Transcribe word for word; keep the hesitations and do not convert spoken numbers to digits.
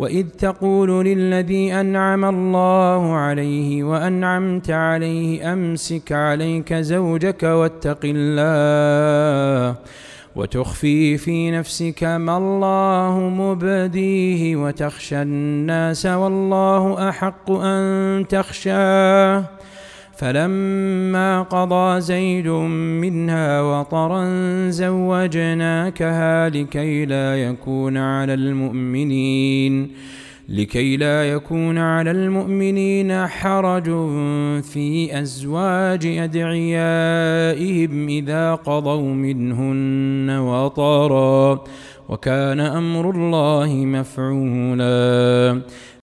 وإذ تقول للذي أنعم الله عليه وأنعمت عليه أمسك عليك زوجك واتق الله وتخفي في نفسك ما الله مبديه وتخشى الناس والله أحق أن تخشاه فلما قضى زيد منها وطرا زوجناكها لكي لا يكون على المؤمنين لكي لا يكون على المؤمنين حرج في أزواج أدعيائهم إذا قضوا منهن وطرا وكان أمر الله مفعولا